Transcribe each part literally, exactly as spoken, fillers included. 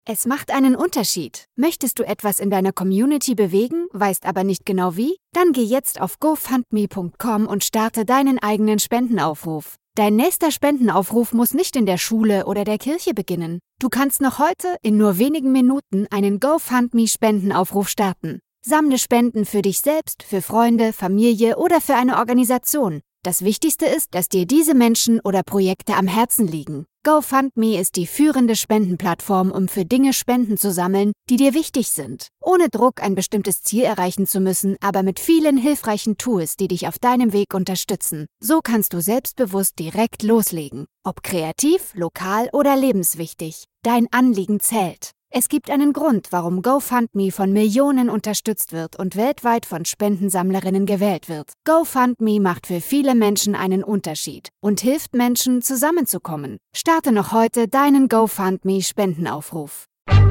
Es macht einen Unterschied. Möchtest du etwas in deiner Community bewegen, weißt aber nicht genau wie? Dann geh jetzt auf go fund me punkt com und starte deinen eigenen Spendenaufruf. Dein nächster Spendenaufruf muss nicht in der Schule oder der Kirche beginnen. Du kannst noch heute in nur wenigen Minuten einen GoFundMe-Spendenaufruf starten. Sammle Spenden für dich selbst, für Freunde, Familie oder für eine Organisation. Das Wichtigste ist, dass dir diese Menschen oder Projekte am Herzen liegen. GoFundMe ist die führende Spendenplattform, um für Dinge Spenden zu sammeln, die dir wichtig sind. Ohne Druck, ein bestimmtes Ziel erreichen zu müssen, aber mit vielen hilfreichen Tools, die dich auf deinem Weg unterstützen. So kannst du selbstbewusst direkt loslegen. Ob kreativ, lokal oder lebenswichtig. Dein Anliegen zählt. Es gibt einen Grund, warum GoFundMe von Millionen unterstützt wird und weltweit von Spendensammlerinnen gewählt wird. GoFundMe macht für viele Menschen einen Unterschied und hilft Menschen, zusammenzukommen. Starte noch heute deinen GoFundMe-Spendenaufruf.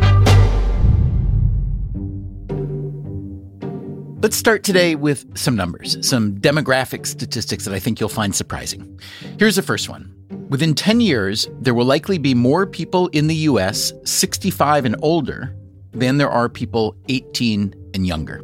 Let's start today with some numbers, some demographic statistics that I think you'll find surprising. Here's the first one. Within ten years, there will likely be more people in the U S sixty-five and older than there are people eighteen and younger.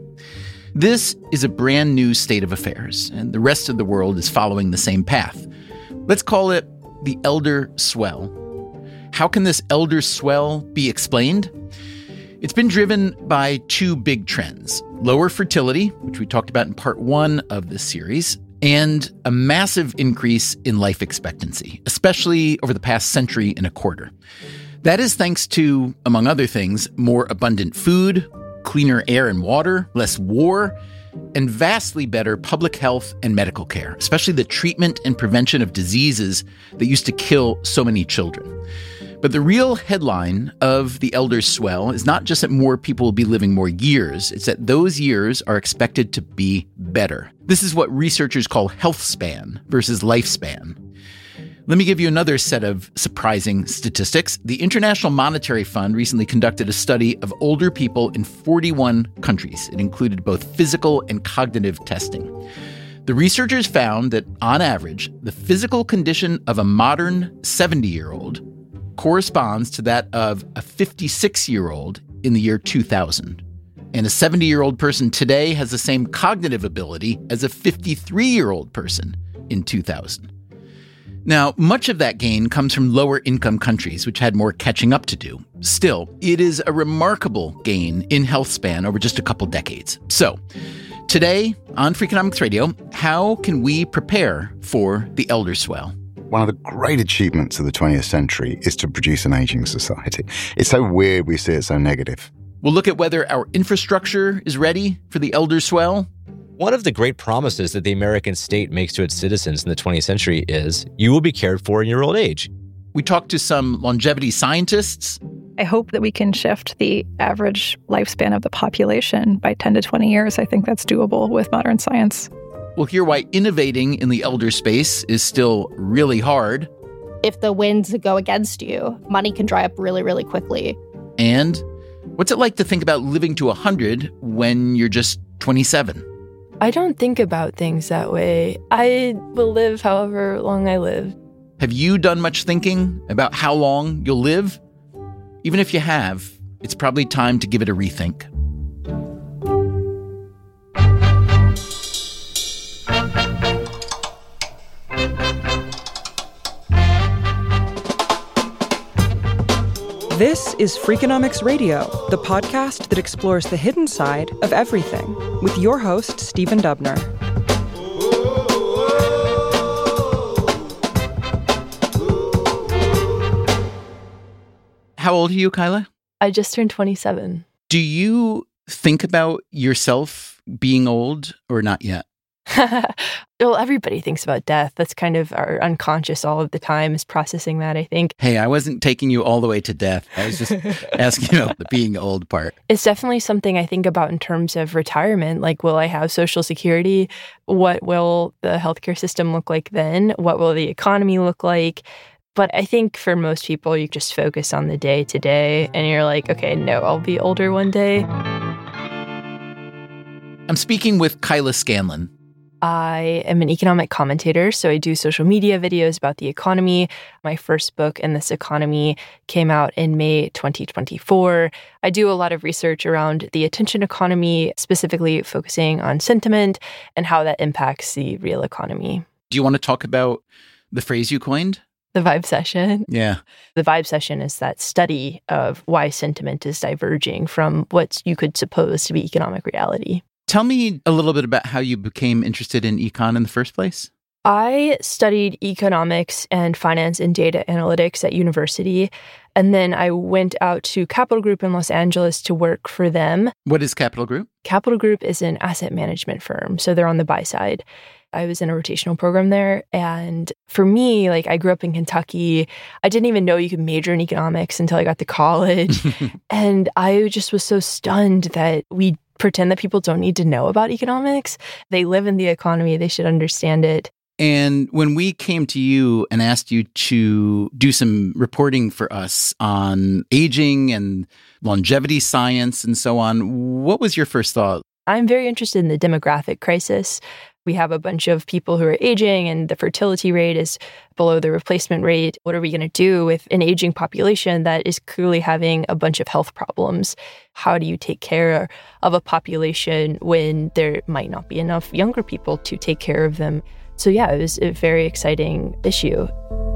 This is a brand new state of affairs, and the rest of the world is following the same path. Let's call it the elder swell. How can this elder swell be explained? It's been driven by two big trends: lower fertility, which we talked about in part one of this series, and a massive increase in life expectancy, especially over the past century and a quarter. That is thanks to, among other things, more abundant food, cleaner air and water, less war, and vastly better public health and medical care, especially the treatment and prevention of diseases that used to kill so many children. But the real headline of the elder swell is not just that more people will be living more years, it's that those years are expected to be better. This is what researchers call health span versus lifespan. Let me give you another set of surprising statistics. The International Monetary Fund recently conducted a study of older people in forty-one countries. It included both physical and cognitive testing. The researchers found that, on average, the physical condition of a modern seventy-year-old corresponds to that of a fifty-six-year-old in the year two thousand. And a seventy-year-old person today has the same cognitive ability as a fifty-three-year-old person in two thousand. Now, much of that gain comes from lower-income countries, which had more catching up to do. Still, it is a remarkable gain in health span over just a couple decades. So, today on Freakonomics Radio, how can we prepare for the elder swell? One of the great achievements of the twentieth century is to produce an aging society. It's so weird we see it so negative. We'll look at whether our infrastructure is ready for the elder swell. One of the great promises that the American state makes to its citizens in the twentieth century is you will be cared for in your old age. We talked to some longevity scientists. I hope that we can shift the average lifespan of the population by ten to twenty years. I think that's doable with modern science. We'll hear why innovating in the elder space is still really hard. If the winds go against you, money can dry up really, really quickly. And what's it like to think about living to one hundred when you're just twenty-seven? I don't think about things that way. I will live however long I live. Have you done much thinking about how long you'll live? Even if you have, it's probably time to give it a rethink. This is Freakonomics Radio, the podcast that explores the hidden side of everything, with your host, Stephen Dubner. How old are you, Kyla? I just turned twenty-seven. Do you think about yourself being old or not yet? Well, everybody thinks about death. That's kind of our unconscious all of the time, is processing that, I think. Hey, I wasn't taking you all the way to death. I was just asking about the being old part. It's definitely something I think about in terms of retirement. Like, will I have Social Security? What will the healthcare system look like then? What will the economy look like? But I think for most people, you just focus on the day to day and you're like, okay, no, I'll be older one day. I'm speaking with Kyla Scanlon. I am an economic commentator, so I do social media videos about the economy. My first book, In This Economy, came out in May twenty twenty-four. I do a lot of research around the attention economy, specifically focusing on sentiment and how that impacts the real economy. Do you want to talk about the phrase you coined? The vibe session. Yeah. The vibe session is that study of why sentiment is diverging from what you could suppose to be economic reality. Tell me a little bit about how you became interested in econ in the first place. I studied economics and finance and data analytics at university, and then I went out to Capital Group in Los Angeles to work for them. What is Capital Group? Capital Group is an asset management firm, so they're on the buy side. I was in a rotational program there, and for me, like I grew up in Kentucky. I didn't even know you could major in economics until I got to college, and I just was so stunned that we pretend that people don't need to know about economics. They live in the economy. They should understand it. And when we came to you and asked you to do some reporting for us on aging and longevity science and so on, what was your first thought? I'm very interested in the demographic crisis. We have a bunch of people who are aging and the fertility rate is below the replacement rate. What are we going to do with an aging population that is clearly having a bunch of health problems? How do you take care of a population when there might not be enough younger people to take care of them? So yeah, it was a very exciting issue.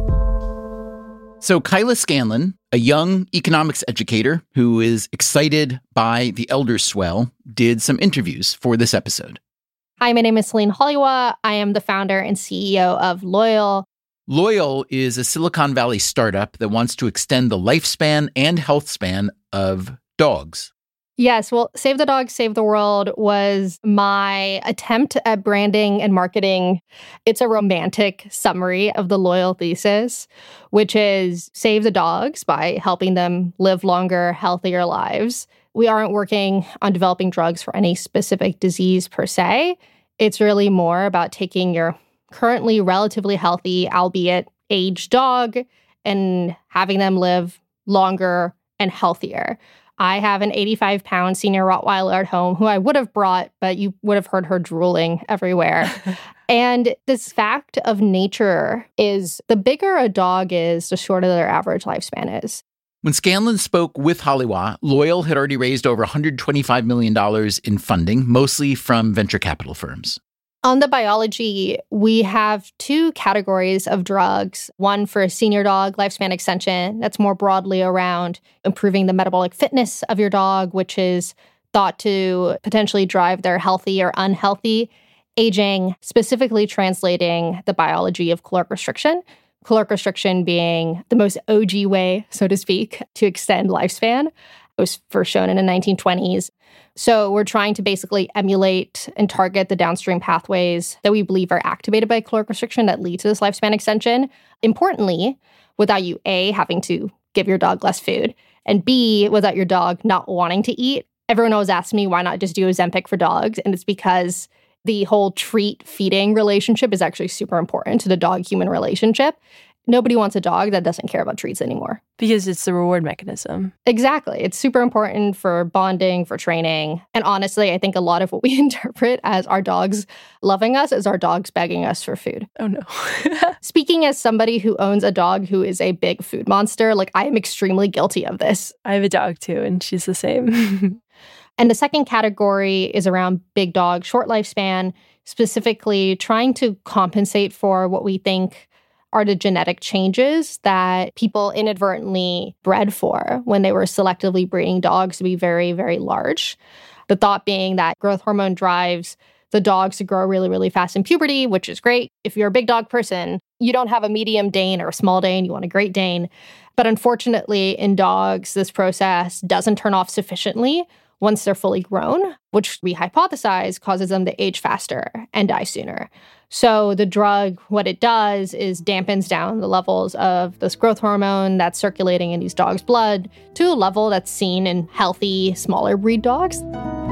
So Kyla Scanlon, a young economics educator who is excited by the elder swell, did some interviews for this episode. Hi, my name is Celine Holliwa. I am the founder and C E O of Loyal. Loyal is a Silicon Valley startup that wants to extend the lifespan and health span of dogs. Yes, well, Save the Dog, Save the World was my attempt at branding and marketing. It's a romantic summary of the Loyal thesis, which is save the dogs by helping them live longer, healthier lives. We aren't working on developing drugs for any specific disease per se. It's really more about taking your currently relatively healthy, albeit aged dog, and having them live longer and healthier. I have an eighty-five pound senior Rottweiler at home who I would have brought, but you would have heard her drooling everywhere. And this fact of nature is the bigger a dog is, the shorter their average lifespan is. When Scanlon spoke with Holliwa, Loyal had already raised over one hundred twenty-five million dollars in funding, mostly from venture capital firms. On the biology, we have two categories of drugs. One for senior dog lifespan extension that's more broadly around improving the metabolic fitness of your dog, which is thought to potentially drive their healthy or unhealthy aging, specifically translating the biology of caloric restriction. Caloric restriction being the most O G way, so to speak, to extend lifespan. It was first shown in the nineteen twenties. So we're trying to basically emulate and target the downstream pathways that we believe are activated by caloric restriction that lead to this lifespan extension. Importantly, without you, A, having to give your dog less food, and B, without your dog not wanting to eat. Everyone always asks me, why not just do Ozempic for dogs? And it's because the whole treat-feeding relationship is actually super important to the dog-human relationship. Nobody wants a dog that doesn't care about treats anymore. Because it's the reward mechanism. Exactly. It's super important for bonding, for training. And honestly, I think a lot of what we interpret as our dogs loving us is our dogs begging us for food. Oh, no. Speaking as somebody who owns a dog who is a big food monster, like I am extremely guilty of this. I have a dog too, and she's the same. And the second category is around big dog, short lifespan, specifically trying to compensate for what we think are the genetic changes that people inadvertently bred for when they were selectively breeding dogs to be very, very large. The thought being that growth hormone drives the dogs to grow really, really fast in puberty, which is great. If you're a big dog person, you don't have a medium Dane or a small Dane, you want a Great Dane. But unfortunately, in dogs, this process doesn't turn off sufficiently once they're fully grown, which we hypothesize causes them to age faster and die sooner. So the drug, what it does is dampens down the levels of this growth hormone that's circulating in these dogs' blood to a level that's seen in healthy, smaller breed dogs.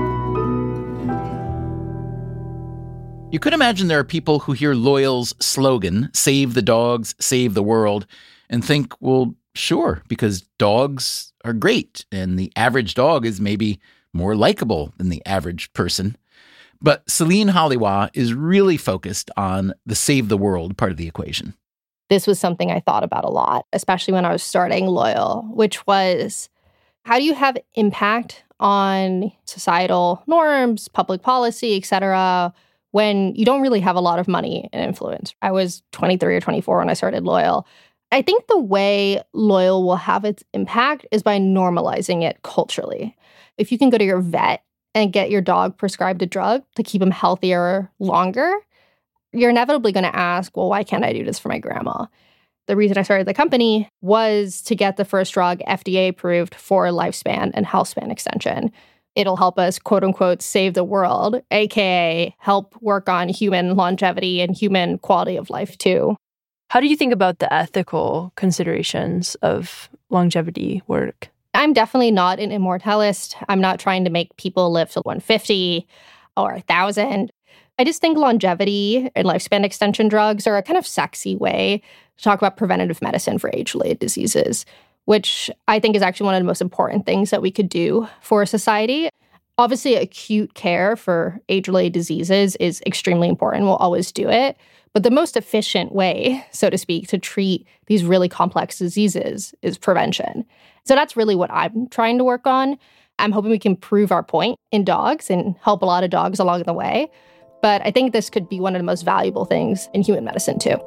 You could imagine there are people who hear Loyal's slogan, save the dogs, save the world, and think, well, sure, because dogs are great, and the average dog is maybe more likable than the average person. But Celine Holliwa is really focused on the save the world part of the equation. This was something I thought about a lot, especially when I was starting Loyal, which was, how do you have impact on societal norms, public policy, et cetera, when you don't really have a lot of money and influence? I was twenty-three or twenty-four when I started Loyal. I think the way Loyal will have its impact is by normalizing it culturally. If you can go to your vet and get your dog prescribed a drug to keep him healthier longer, you're inevitably going to ask, well, why can't I do this for my grandma? The reason I started the company was to get the first drug F D A approved for lifespan and health span extension. It'll help us, quote unquote, save the world, A K A help work on human longevity and human quality of life too. How do you think about the ethical considerations of longevity work? I'm definitely not an immortalist. I'm not trying to make people live till one hundred fifty or one thousand. I just think longevity and lifespan extension drugs are a kind of sexy way to talk about preventative medicine for age-related diseases, which I think is actually one of the most important things that we could do for society. Obviously, acute care for age-related diseases is extremely important. We'll always do it. But the most efficient way, so to speak, to treat these really complex diseases is prevention. So that's really what I'm trying to work on. I'm hoping we can prove our point in dogs and help a lot of dogs along the way. But I think this could be one of the most valuable things in human medicine, too.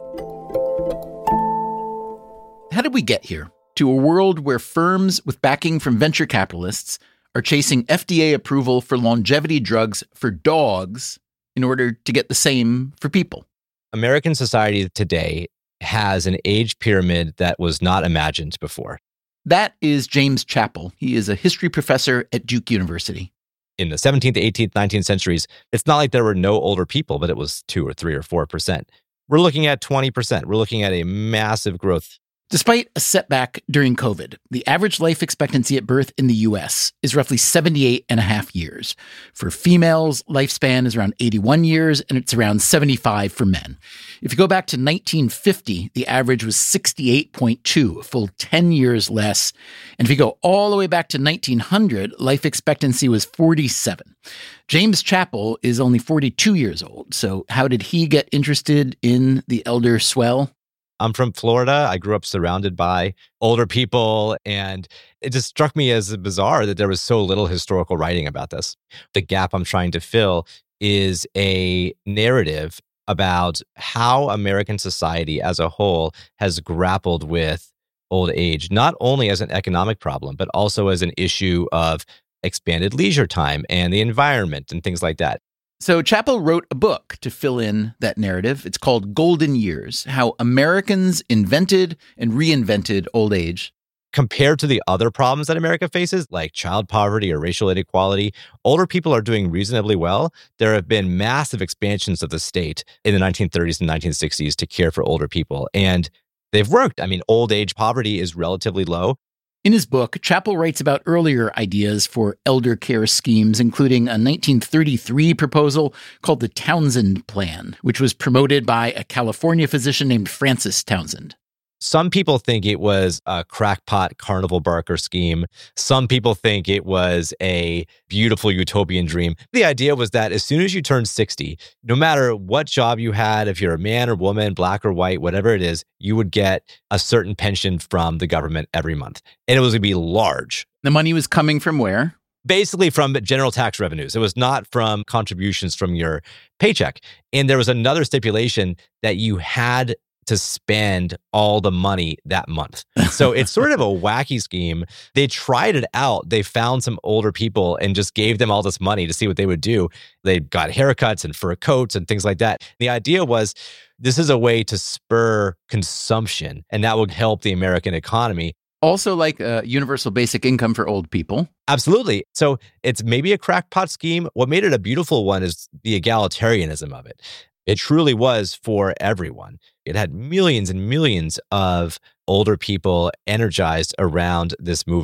How did we get here? To a world where firms with backing from venture capitalists are chasing F D A approval for longevity drugs for dogs in order to get the same for people. American society today has an age pyramid that was not imagined before. That is James Chappell. He is a history professor at Duke University. In the seventeenth, eighteenth, nineteenth centuries, it's not like there were no older people, but it was two or three or four percent. We're looking at twenty percent. We're looking at a massive growth. Despite a setback during COVID, the average life expectancy at birth in the U S is roughly seventy-eight and a half years. For females, lifespan is around eighty-one years, and it's around seventy-five for men. If you go back to nineteen fifty, the average was sixty-eight point two, a full ten years less. And if you go all the way back to nineteen hundred, life expectancy was forty-seven. James Chappell is only forty-two years old. So how did he get interested in the elder swell? I'm from Florida. I grew up surrounded by older people, and it just struck me as bizarre that there was so little historical writing about this. The gap I'm trying to fill is a narrative about how American society as a whole has grappled with old age, not only as an economic problem, but also as an issue of expanded leisure time and the environment and things like that. So Chappell wrote a book to fill in that narrative. It's called Golden Years: How Americans Invented and Reinvented Old Age. Compared to the other problems that America faces, like child poverty or racial inequality, older people are doing reasonably well. There have been massive expansions of the state in the nineteen thirties and nineteen sixties to care for older people, and they've worked. I mean, old age poverty is relatively low. In his book, Chappell writes about earlier ideas for elder care schemes, including a nineteen thirty-three proposal called the Townsend Plan, which was promoted by a California physician named Francis Townsend. Some people think it was a crackpot carnival barker scheme. Some people think it was a beautiful utopian dream. The idea was that as soon as you turned sixty, no matter what job you had, if you're a man or woman, black or white, whatever it is, you would get a certain pension from the government every month. And it was going to be large. The money was coming from where? Basically from general tax revenues. It was not from contributions from your paycheck. And there was another stipulation that you had to spend all the money that month. So it's sort of a wacky scheme. They tried it out. They found some older people and just gave them all this money to see what they would do. They got haircuts and fur coats and things like that. The idea was this is a way to spur consumption, and that would help the American economy. Also like a universal basic income for old people. Absolutely. So it's maybe a crackpot scheme. What made it a beautiful one is the egalitarianism of it. It truly was for everyone. It had millions and millions of older people energized around this movement.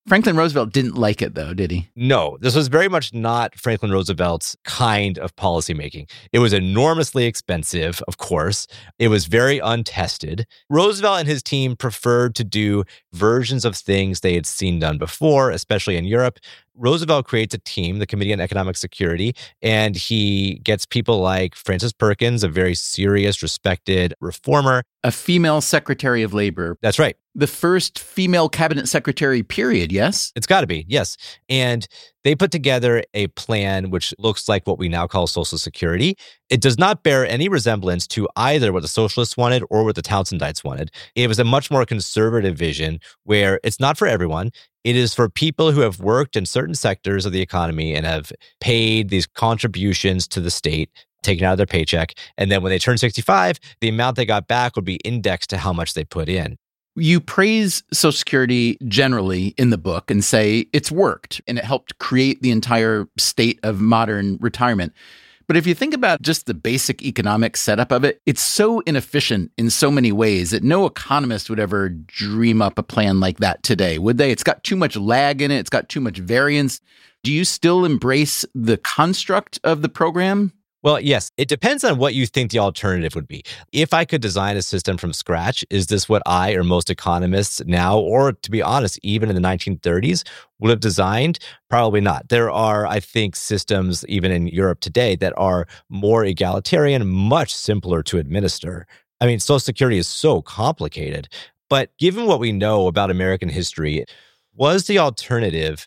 Franklin Roosevelt didn't like it, though, did he? No, this was very much not Franklin Roosevelt's kind of policymaking. It was enormously expensive, of course. It was very untested. Roosevelt and his team preferred to do versions of things they had seen done before, especially in Europe. Roosevelt creates a team, the Committee on Economic Security, and he gets people like Frances Perkins, a very serious, respected reformer. A female Secretary of Labor. That's right. The first female cabinet secretary, period, yes? It's got to be, yes. And they put together a plan which looks like what we now call Social Security. It does not bear any resemblance to either what the socialists wanted or what the Townsondites wanted. It was a much more conservative vision where it's not for everyone. It is for people who have worked in certain sectors of the economy and have paid these contributions to the state, taken out of their paycheck. And then when they turn sixty-five, the amount they got back would be indexed to how much they put in. You praise Social Security generally in the book and say it's worked and it helped create the entire state of modern retirement. But if you think about just the basic economic setup of it, it's so inefficient in so many ways that no economist would ever dream up a plan like that today, would they? It's got too much lag in it. It's got too much variance. Do you still embrace the construct of the program? Well, yes, it depends on what you think the alternative would be. If I could design a system from scratch, is this what I or most economists now, or to be honest, even in the nineteen thirties, would have designed? Probably not. There are, I think, systems even in Europe today that are more egalitarian, much simpler to administer. I mean, Social Security is so complicated. But given what we know about American history, was the alternative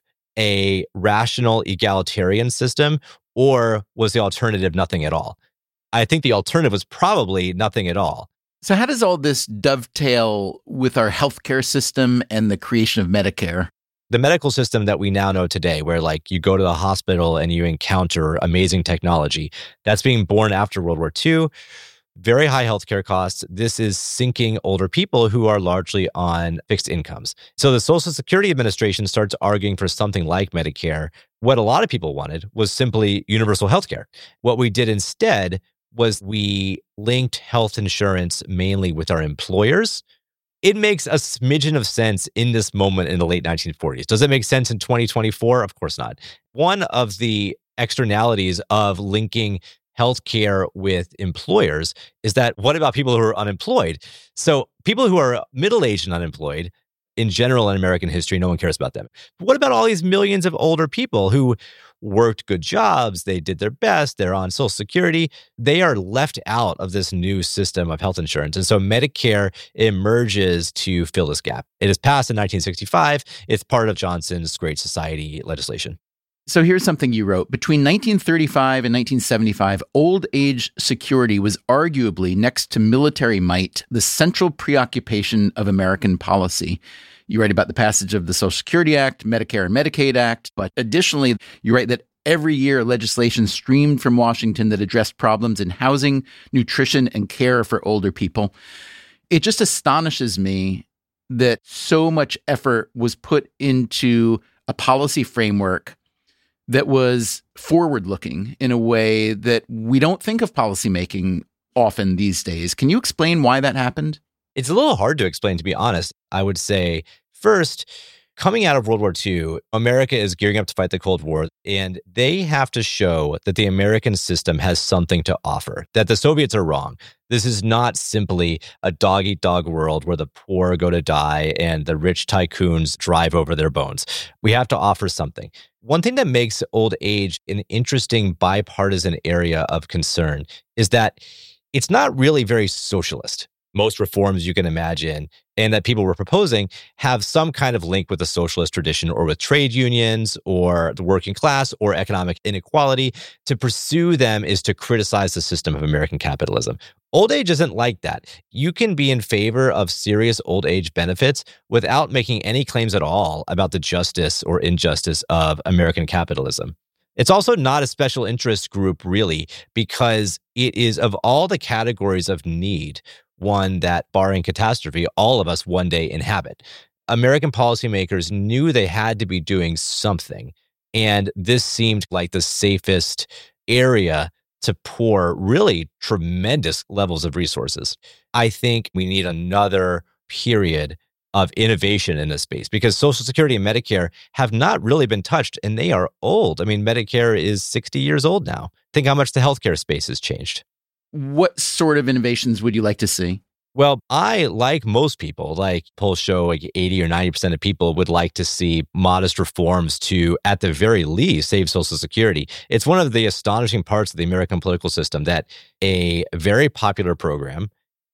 a rational egalitarian system? Or was the alternative nothing at all? I think the alternative was probably nothing at all. So how does all this dovetail with our healthcare system and the creation of Medicare? The medical system that we now know today, where like you go to the hospital and you encounter amazing technology, that's being born after World War Two. Very high healthcare costs. This is sinking older people who are largely on fixed incomes. So the Social Security Administration starts arguing for something like Medicare. What a lot of people wanted was simply universal healthcare. What we did instead was we linked health insurance mainly with our employers. It makes a smidgen of sense in this moment in the late nineteen forties. Does it make sense in twenty twenty-four? Of course not. One of the externalities of linking healthcare with employers is that what about people who are unemployed? So people who are middle-aged and unemployed, in general in American history, no one cares about them. But what about all these millions of older people who worked good jobs, they did their best, they're on Social Security, they are left out of this new system of health insurance. And so Medicare emerges to fill this gap. It is passed in nineteen sixty-five. It's part of Johnson's Great Society legislation. So here's something you wrote. Between nineteen thirty-five and nineteen seventy-five, old age security was arguably, next to military might, the central preoccupation of American policy. You write about the passage of the Social Security Act, Medicare and Medicaid Act, but additionally, you write that every year legislation streamed from Washington that addressed problems in housing, nutrition, and care for older people. It just astonishes me that so much effort was put into a policy framework that was forward-looking in a way that we don't think of policymaking often these days. Can you explain why that happened? It's a little hard to explain, to be honest. I would say, first, coming out of World War Two, America is gearing up to fight the Cold War, and they have to show that the American system has something to offer, that the Soviets are wrong. This is not simply a dog-eat-dog world where the poor go to die and the rich tycoons drive over their bones. We have to offer something. One thing that makes old age an interesting bipartisan area of concern is that it's not really very socialist. Most reforms you can imagine and that people were proposing have some kind of link with the socialist tradition or with trade unions or the working class or economic inequality. To pursue them is to criticize the system of American capitalism. Old age isn't like that. You can be in favor of serious old age benefits without making any claims at all about the justice or injustice of American capitalism. It's also not a special interest group, really, because it is, of all the categories of need, one that, barring catastrophe, all of us one day inhabit. American policymakers knew they had to be doing something, and this seemed like the safest area to pour really tremendous levels of resources. I think we need another period of innovation in this space because Social Security and Medicare have not really been touched and they are old. I mean, Medicare is sixty years old now. Think how much the healthcare space has changed. What sort of innovations would you like to see? Well, I, like most people, like polls show like eighty or ninety percent of people would like to see modest reforms to, at the very least, save Social Security. It's one of the astonishing parts of the American political system that a very popular program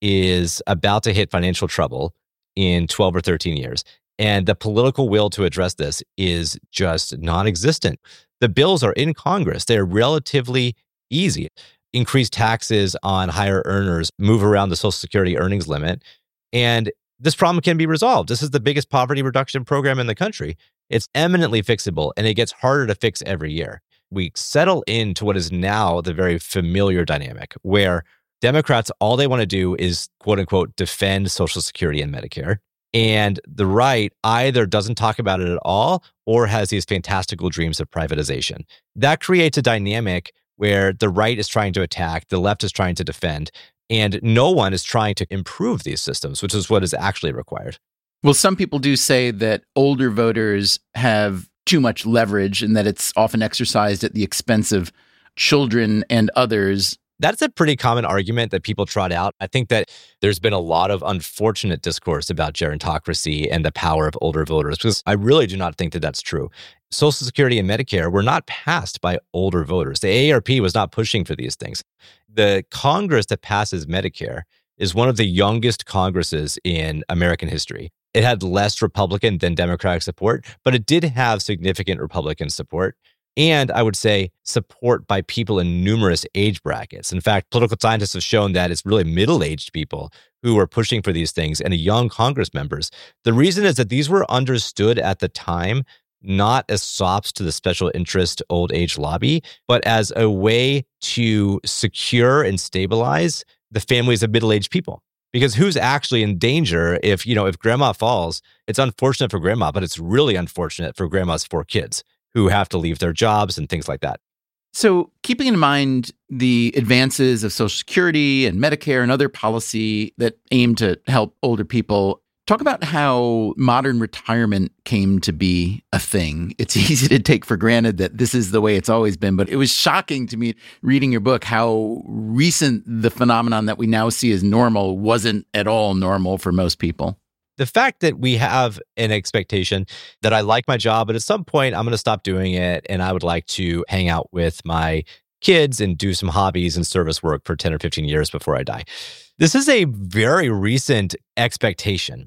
is about to hit financial trouble in twelve or thirteen years. And the political will to address this is just non-existent. The bills are in Congress. They're relatively easy. Increase taxes on higher earners, move around the Social Security earnings limit. And this problem can be resolved. This is the biggest poverty reduction program in the country. It's eminently fixable, and it gets harder to fix every year. We settle into what is now the very familiar dynamic where Democrats, all they want to do is, quote unquote, defend Social Security and Medicare. And the right either doesn't talk about it at all or has these fantastical dreams of privatization. That creates a dynamic where the right is trying to attack, the left is trying to defend, and no one is trying to improve these systems, which is what is actually required. Well, some people do say that older voters have too much leverage and that it's often exercised at the expense of children and others. That's a pretty common argument that people trot out. I think that there's been a lot of unfortunate discourse about gerontocracy and the power of older voters, because I really do not think that that's true. Social Security and Medicare were not passed by older voters. The A A R P was not pushing for these things. The Congress that passes Medicare is one of the youngest Congresses in American history. It had less Republican than Democratic support, but it did have significant Republican support. And I would say support by people in numerous age brackets. In fact, political scientists have shown that it's really middle-aged people who are pushing for these things and young Congress members. The reason is that these were understood at the time not as sops to the special interest old age lobby, but as a way to secure and stabilize the families of middle-aged people. Because who's actually in danger if, you know, if grandma falls, it's unfortunate for grandma, but it's really unfortunate for grandma's four kids who have to leave their jobs and things like that. So keeping in mind the advances of Social Security and Medicare and other policy that aim to help older people, talk about how modern retirement came to be a thing. It's easy to take for granted that this is the way it's always been, but it was shocking to me reading your book how recent the phenomenon that we now see as normal wasn't at all normal for most people. The fact that we have an expectation that I like my job, but at some point I'm going to stop doing it and I would like to hang out with my kids and do some hobbies and service work for ten or fifteen years before I die. This is a very recent expectation.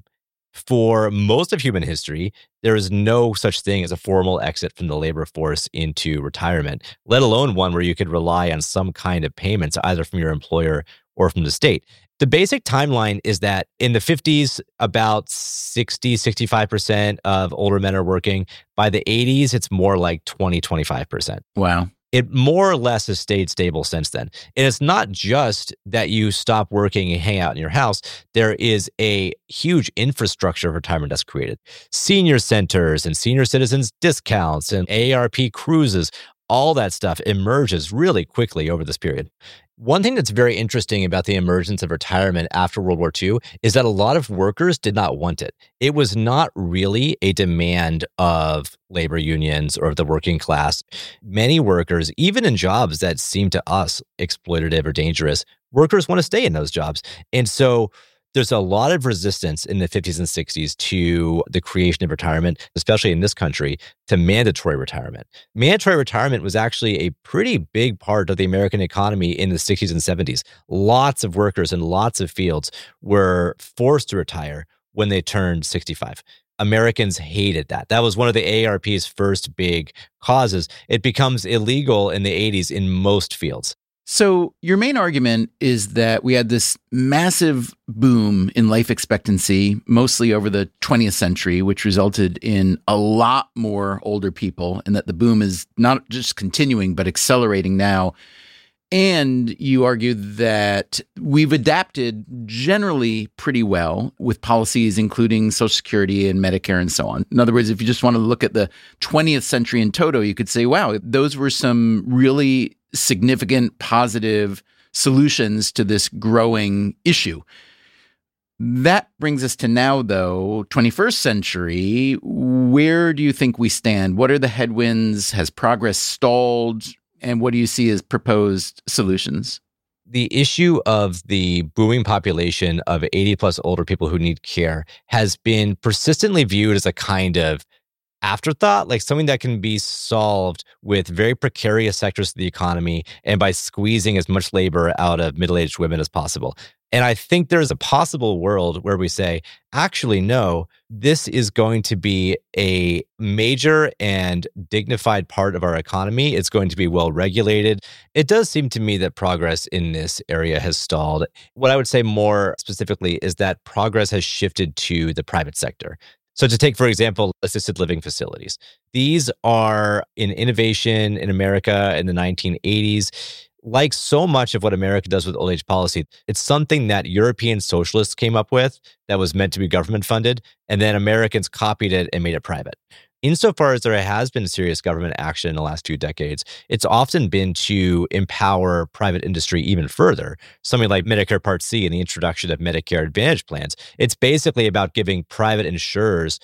For most of human history, there is no such thing as a formal exit from the labor force into retirement, let alone one where you could rely on some kind of payments either from your employer or from the state. The basic timeline is that in the fifties, about sixty, sixty-five percent of older men are working. By the eighties, it's more like twenty, twenty-five percent. Wow. It more or less has stayed stable since then. And it's not just that you stop working and hang out in your house. There is a huge infrastructure of retirement that's created. Senior centers and senior citizens discounts and A A R P cruises, all that stuff emerges really quickly over this period. One thing that's very interesting about the emergence of retirement after World War Two is that a lot of workers did not want it. It was not really a demand of labor unions or of the working class. Many workers, even in jobs that seem to us exploitative or dangerous, workers want to stay in those jobs. And so there's a lot of resistance in the fifties and sixties to the creation of retirement, especially in this country, to mandatory retirement. Mandatory retirement was actually a pretty big part of the American economy in the sixties and seventies. Lots of workers in lots of fields were forced to retire when they turned sixty-five. Americans hated that. That was one of the A A R P's first big causes. It becomes illegal in the eighties in most fields. So your main argument is that we had this massive boom in life expectancy, mostly over the twentieth century, which resulted in a lot more older people, and that the boom is not just continuing, but accelerating now. And you argue that we've adapted generally pretty well with policies including Social Security and Medicare and so on. In other words, if you just want to look at the twentieth century in toto, you could say, wow, those were some really significant positive solutions to this growing issue. That brings us to now, though, twenty-first century. Where do you think we stand? What are the headwinds? Has progress stalled? And what do you see as proposed solutions? The issue of the booming population of eighty plus older people who need care has been persistently viewed as a kind of afterthought, like something that can be solved with very precarious sectors of the economy and by squeezing as much labor out of middle-aged women as possible. And I think there's a possible world where we say, actually, no, this is going to be a major and dignified part of our economy. It's going to be well regulated. It does seem to me that progress in this area has stalled. What I would say more specifically is that progress has shifted to the private sector. So to take, for example, assisted living facilities. These are an innovation in America in the nineteen eighties. Like so much of what America does with old age policy, it's something that European socialists came up with that was meant to be government funded, and then Americans copied it and made it private. Insofar as there has been serious government action in the last few decades, it's often been to empower private industry even further. Something like Medicare Part C and the introduction of Medicare Advantage plans. It's basically about giving private insurers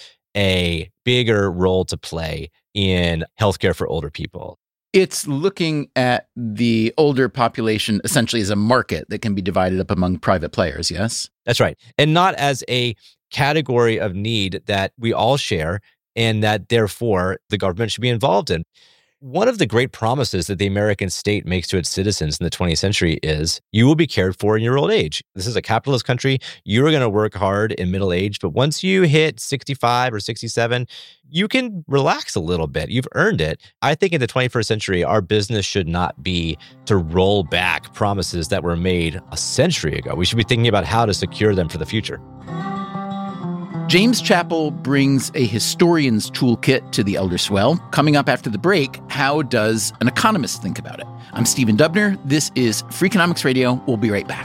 a bigger role to play in healthcare for older people. It's looking at the older population essentially as a market that can be divided up among private players, yes? That's right. And not as a category of need that we all share and that therefore the government should be involved in. One of the great promises that the American state makes to its citizens in the twentieth century is you will be cared for in your old age. This is a capitalist country. You're going to work hard in middle age, but once you hit sixty-five or sixty-seven, you can relax a little bit. You've earned it. I think in the twenty-first century, our business should not be to roll back promises that were made a century ago. We should be thinking about how to secure them for the future. James Chappell brings a historian's toolkit to the Elder Swell. Coming up after the break, how does an economist think about it? I'm Stephen Dubner. This is Freakonomics Radio. We'll be right back.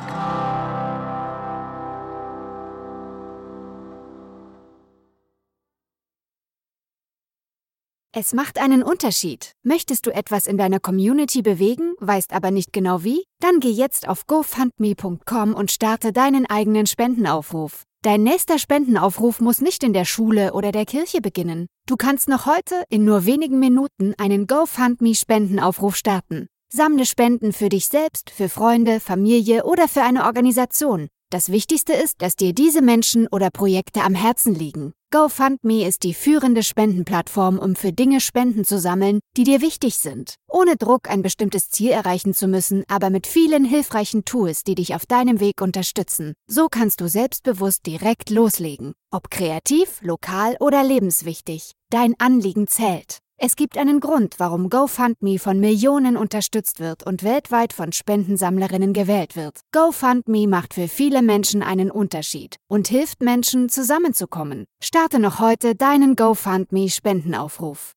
Es macht einen Unterschied. Möchtest du etwas in deiner Community bewegen, weißt aber nicht genau wie? Dann geh jetzt auf go fund me punkt com und starte deinen eigenen Spendenaufruf. Dein nächster Spendenaufruf muss nicht in der Schule oder der Kirche beginnen. Du kannst noch heute in nur wenigen Minuten einen GoFundMe-Spendenaufruf starten. Sammle Spenden für dich selbst, für Freunde, Familie oder für eine Organisation. Das Wichtigste ist, dass dir diese Menschen oder Projekte am Herzen liegen. GoFundMe ist die führende Spendenplattform, um für Dinge Spenden zu sammeln, die dir wichtig sind. Ohne Druck, ein bestimmtes Ziel erreichen zu müssen, aber mit vielen hilfreichen Tools, die dich auf deinem Weg unterstützen. So kannst du selbstbewusst direkt loslegen. Ob kreativ, lokal oder lebenswichtig. Dein Anliegen zählt. Es gibt einen Grund, warum GoFundMe von Millionen unterstützt wird und weltweit von Spendensammlerinnen gewählt wird. GoFundMe macht für viele Menschen einen Unterschied und hilft Menschen, zusammenzukommen. Starte noch heute deinen GoFundMe-Spendenaufruf.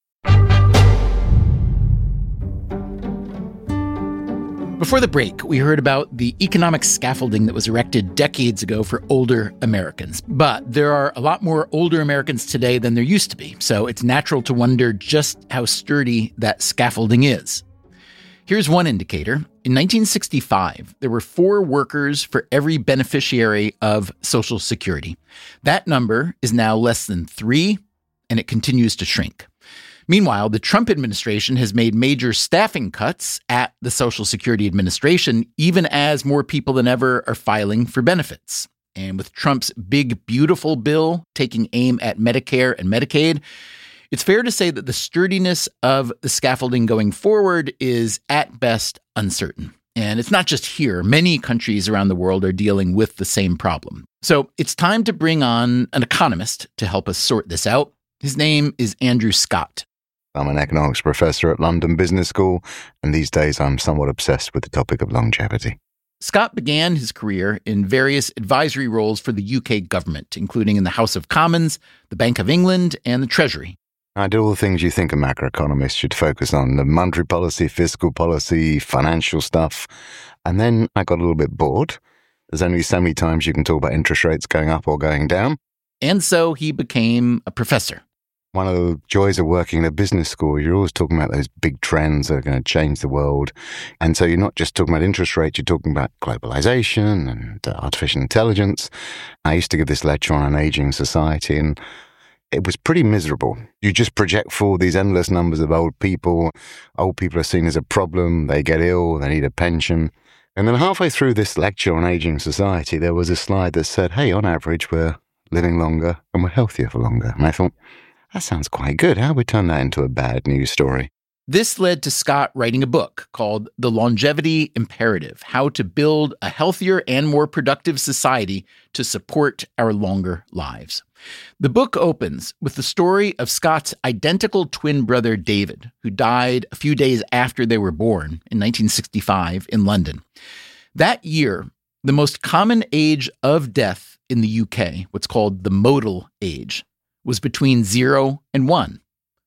Before the break, we heard about the economic scaffolding that was erected decades ago for older Americans. But there are a lot more older Americans today than there used to be, so it's natural to wonder just how sturdy that scaffolding is. Here's one indicator. In nineteen sixty-five, there were four workers for every beneficiary of Social Security. That number is now less than three, and it continues to shrink. Meanwhile, the Trump administration has made major staffing cuts at the Social Security Administration, even as more people than ever are filing for benefits. And with Trump's big, beautiful bill taking aim at Medicare and Medicaid, it's fair to say that the sturdiness of the scaffolding going forward is at best uncertain. And it's not just here. Many countries around the world are dealing with the same problem. So it's time to bring on an economist to help us sort this out. His name is Andrew Scott. I'm an economics professor at London Business School, and these days I'm somewhat obsessed with the topic of longevity. Scott began his career in various advisory roles for the U K government, including in the House of Commons, the Bank of England, and the Treasury. I did all the things you think a macroeconomist should focus on, the monetary policy, fiscal policy, financial stuff. And then I got a little bit bored. There's only so many times you can talk about interest rates going up or going down. And so he became a professor. One of the joys of working in a business school, you're always talking about those big trends that are going to change the world. And so you're not just talking about interest rates, you're talking about globalization and uh, artificial intelligence. I used to give this lecture on an aging society, and it was pretty miserable. You just project forward these endless numbers of old people. Old people are seen as a problem. They get ill. They need a pension. And then halfway through this lecture on aging society, there was a slide that said, hey, on average, we're living longer and we're healthier for longer. And I thought, that sounds quite good. How do we turn that into a bad news story? This led to Scott writing a book called The Longevity Imperative: How to Build a Healthier and More Productive Society to Support Our Longer Lives. The book opens with the story of Scott's identical twin brother, David, who died a few days after they were born in nineteen sixty-five in London. That year, the most common age of death in the U K, what's called the modal age, was between zero and one.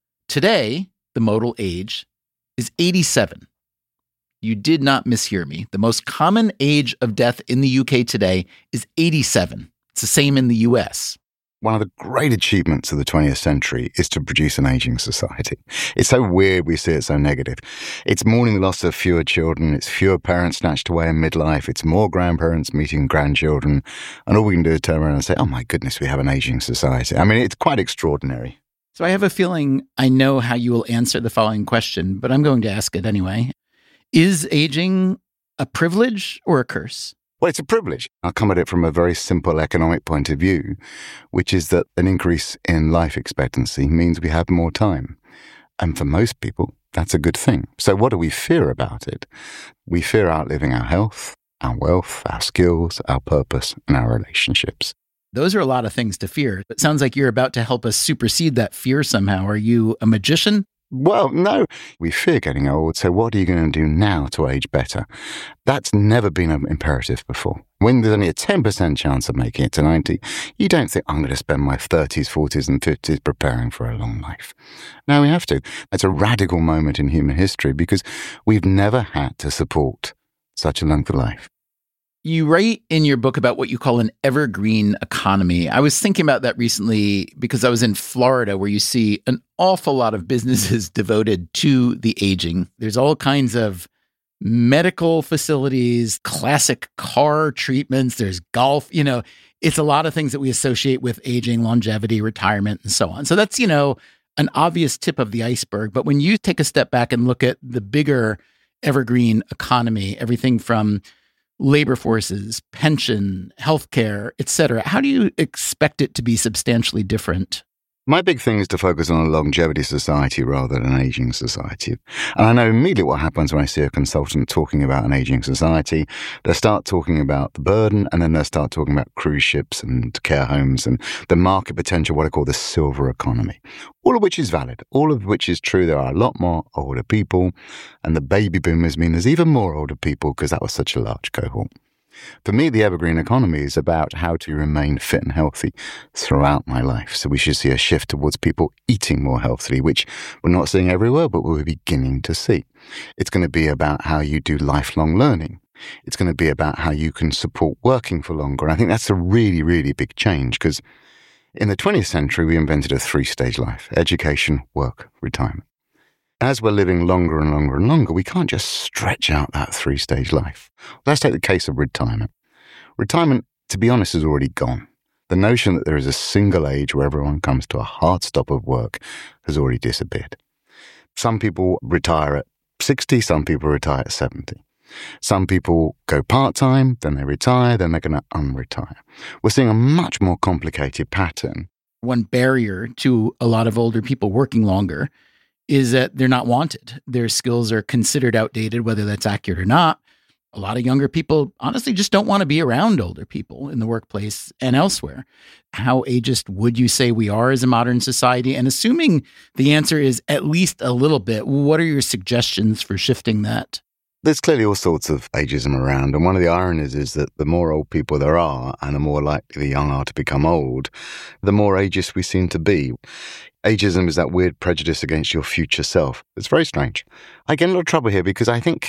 Today, the modal age is eighty-seven. You did not mishear me. The most common age of death in the U K today is eighty-seven. It's the same in the U S. One of the great achievements of the twentieth century is to produce an aging society. It's so weird we see it so negative. It's mourning the loss of fewer children. It's fewer parents snatched away in midlife. It's more grandparents meeting grandchildren. And all we can do is turn around and say, oh my goodness, we have an aging society. I mean, it's quite extraordinary. So I have a feeling I know how you will answer the following question, but I'm going to ask it anyway. Is aging a privilege or a curse? Well, it's a privilege. I'll come at it from a very simple economic point of view, which is that an increase in life expectancy means we have more time. And for most people, that's a good thing. So what do we fear about it? We fear outliving our health, our wealth, our skills, our purpose, and our relationships. Those are a lot of things to fear. It sounds like you're about to help us supersede that fear somehow. Are you a magician? Well, no. We fear getting old, so what are you going to do now to age better? That's never been an imperative before. When there's only a ten percent chance of making it to ninety, you don't think, I'm going to spend my thirties, forties and fifties preparing for a long life. No, we have to. It's a radical moment in human history because we've never had to support such a length of life. You write in your book about what you call an evergreen economy. I was thinking about that recently because I was in Florida, where you see an awful lot of businesses devoted to the aging. There's all kinds of medical facilities, classic car treatments, there's golf, you know, it's a lot of things that we associate with aging, longevity, retirement, and so on. So that's, you know, an obvious tip of the iceberg. But when you take a step back and look at the bigger evergreen economy, everything from labor forces, pension, healthcare, et cetera, how do you expect it to be substantially different? My big thing is to focus on a longevity society rather than an aging society. And I know immediately what happens when I see a consultant talking about an aging society. They start talking about the burden, and then they start talking about cruise ships and care homes and the market potential, what I call the silver economy. All of which is valid, all of which is true. There are a lot more older people, and the baby boomers mean there's even more older people because that was such a large cohort. For me, the evergreen economy is about how to remain fit and healthy throughout my life. So we should see a shift towards people eating more healthily, which we're not seeing everywhere, but we're beginning to see. It's going to be about how you do lifelong learning. It's going to be about how you can support working for longer. And I think that's a really, really big change because in the twentieth century, we invented a three-stage life: education, work, retirement. As we're living longer and longer and longer, we can't just stretch out that three-stage life. Let's take the case of retirement. Retirement, to be honest, is already gone. The notion that there is a single age where everyone comes to a hard stop of work has already disappeared. Some people retire at sixty, some people retire at seventy. Some people go part-time, then they retire, then they're going to unretire. We're seeing a much more complicated pattern. One barrier to a lot of older people working longer is that they're not wanted. Their skills are considered outdated, whether that's accurate or not. A lot of younger people honestly just don't want to be around older people in the workplace and elsewhere. How ageist would you say we are as a modern society? And assuming the answer is at least a little bit, what are your suggestions for shifting that? There's clearly all sorts of ageism around, and one of the ironies is that the more old people there are, and the more likely the young are to become old, the more ageist we seem to be. Ageism is that weird prejudice against your future self. It's very strange. I get in a lot of trouble here because I think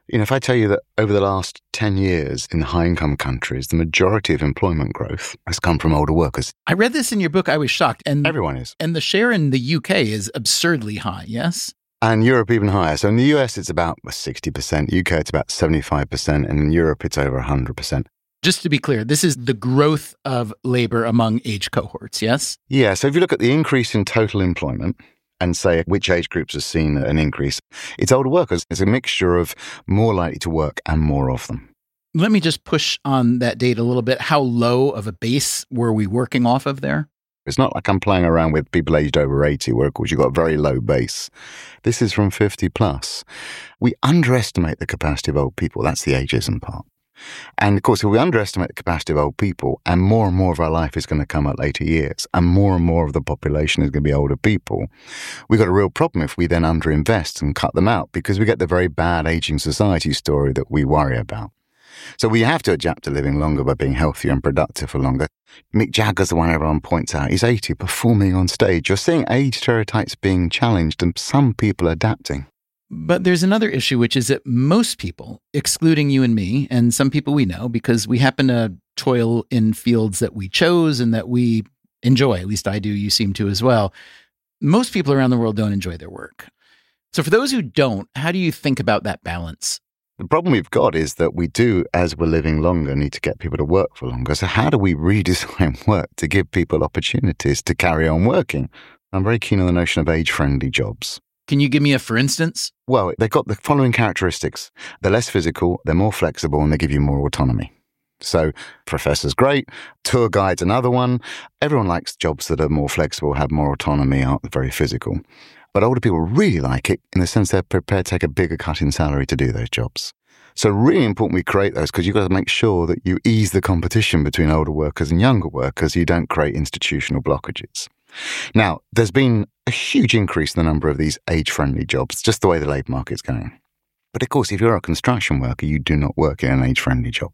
You know, if I tell you that over the last ten years in the high-income countries, the majority of employment growth has come from older workers. I read this in your book. I was shocked. And everyone is. And the share in the U K is absurdly high, yes? And Europe even higher. So in the U S, it's about sixty percent. U K, it's about seventy-five percent. And in Europe, it's over one hundred percent. Just to be clear, this is the growth of labor among age cohorts, yes? Yeah. So if you look at the increase in total employment, and say which age groups have seen an increase, it's older workers. It's a mixture of more likely to work and more of them. Let me just push on that data a little bit. How low of a base were we working off of there? It's not like I'm playing around with people aged over eighty, where of course you've got a very low base. This is from fifty plus. We underestimate the capacity of old people. That's the ageism part. And of course, if we underestimate the capacity of old people, and more and more of our life is going to come at later years, and more and more of the population is going to be older people, we've got a real problem if we then underinvest and cut them out, because we get the very bad aging society story that we worry about. So we have to adapt to living longer by being healthier and productive for longer. Mick Jagger's the one everyone points out. He's eighty, performing on stage. You're seeing age stereotypes being challenged and some people adapting. But there's another issue, which is that most people, excluding you and me, and some people we know, because we happen to toil in fields that we chose and that we enjoy, at least I do, you seem to as well, most people around the world don't enjoy their work. So for those who don't, how do you think about that balance? The problem we've got is that we do, as we're living longer, need to get people to work for longer. So how do we redesign work to give people opportunities to carry on working? I'm very keen on the notion of age-friendly jobs. Can you give me a for instance? Well, they've got the following characteristics. They're less physical, they're more flexible, and they give you more autonomy. So professor's great, tour guide's another one. Everyone likes jobs that are more flexible, have more autonomy, aren't very physical. But older people really like it in the sense they're prepared to take a bigger cut in salary to do those jobs. So really important we create those, because you've got to make sure that you ease the competition between older workers and younger workers. You don't create institutional blockages. Now, there's been a huge increase in the number of these age-friendly jobs, just the way the labour market's going. But of course, if you're a construction worker, you do not work in an age-friendly job.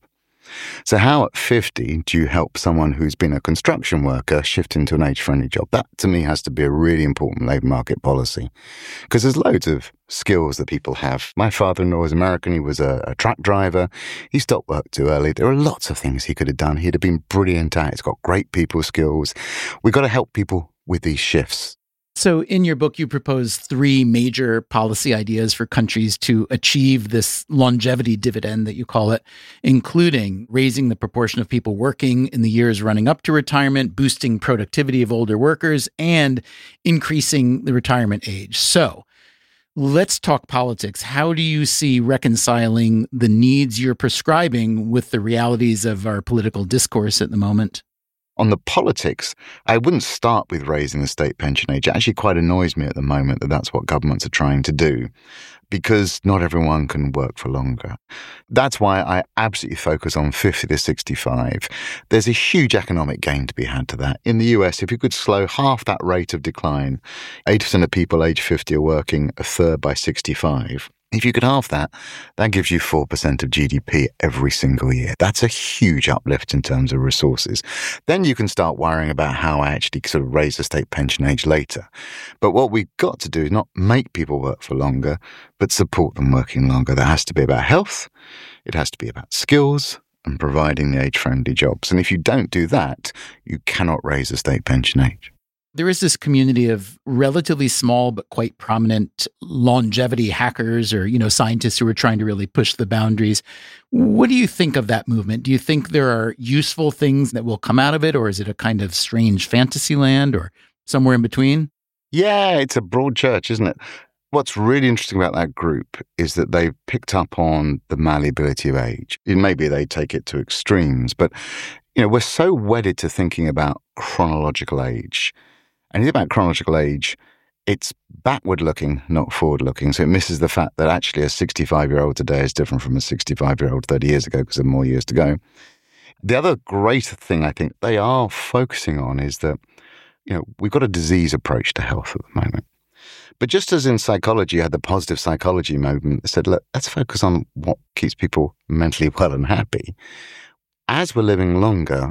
So how at fifty do you help someone who's been a construction worker shift into an age-friendly job? That, to me, has to be a really important labour market policy, because there's loads of skills that people have. My father-in-law is American. He was a, a truck driver. He stopped work too early. There are lots of things he could have done. He'd have been brilliant at it. He's got great people skills. We've got to help people with these shifts. So in your book, you propose three major policy ideas for countries to achieve this longevity dividend that you call it, including raising the proportion of people working in the years running up to retirement, boosting productivity of older workers, and increasing the retirement age. So let's talk politics. How do you see reconciling the needs you're prescribing with the realities of our political discourse at the moment? On the politics, I wouldn't start with raising the state pension age. It actually quite annoys me at the moment that that's what governments are trying to do, because not everyone can work for longer. That's why I absolutely focus on fifty to sixty-five. There's a huge economic gain to be had to that. In the U S, if you could slow half that rate of decline, eighty percent of people age fifty are working, a third by sixty-five. If you could halve that, that gives you four percent of G D P every single year. That's a huge uplift in terms of resources. Then you can start worrying about how I actually sort of raise the state pension age later. But what we've got to do is not make people work for longer, but support them working longer. That has to be about health. It has to be about skills and providing the age-friendly jobs. And if you don't do that, you cannot raise the state pension age. There is this community of relatively small but quite prominent longevity hackers or, you know, scientists who are trying to really push the boundaries. What do you think of that movement? Do you think there are useful things that will come out of it, or is it a kind of strange fantasy land or somewhere in between? Yeah, it's a broad church, isn't it? What's really interesting about that group is that they've picked up on the malleability of age. Maybe they take it to extremes, but, you know, we're so wedded to thinking about chronological age. And you think about chronological age, it's backward-looking, not forward-looking. So it misses the fact that actually a sixty-five-year-old today is different from a sixty-five-year-old thirty years ago because there are more years to go. The other great thing I think they are focusing on is that, you know, we've got a disease approach to health at the moment. But just as in psychology, you had the positive psychology movement that said, look, let's focus on what keeps people mentally well and happy. As we're living longer,